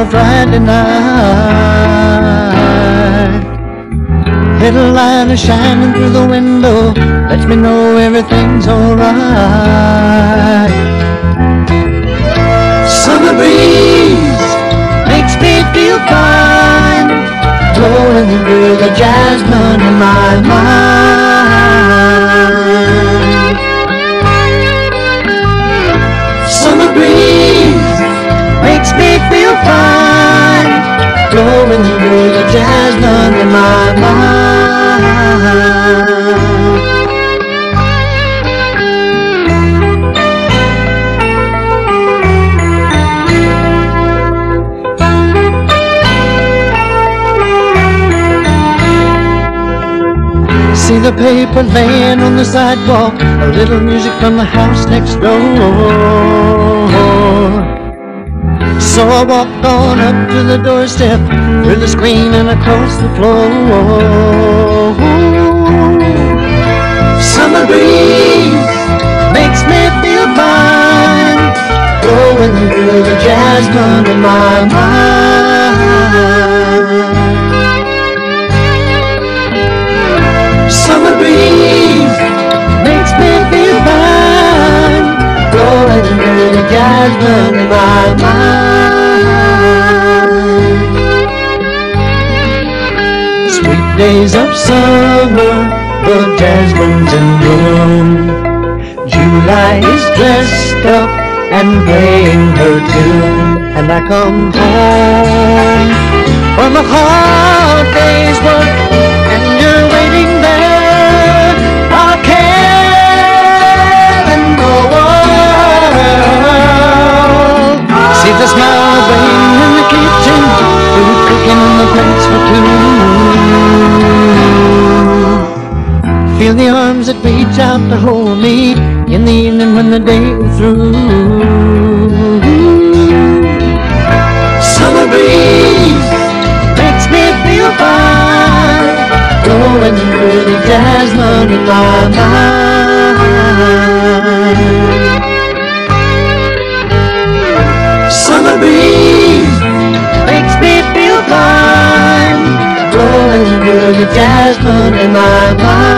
a Friday night. Little light is shining through the window, lets me know everything's alright. Summer breeze makes me feel fine, blowing through the jasmine in my mind. Summer breeze makes me feel fine, blowing through the jasmine in my mind. See the paper laying on the sidewalk, a little music from the house next door. So I walked on up to the doorstep, through the screen and across the floor. Summer breeze makes me feel fine, blowing through the jasmine in my mind. Summer breeze makes me feel fine, blowing through the jasmine in my mind. Sweet days of summer, the jasmine's in bloom. July is dressed up and playing her tune, and I come home from a hard day's work, and you're waiting there. I'll care in the world. See the smile of rain in the kitchen, food cooking on the plates for two. Feel the arms that reach out to hold me in the evening when the day is through. Summer breeze makes me feel fine, blowing through the jasmine in my mind. Summer breeze makes me feel fine, blowing through the jasmine in my mind.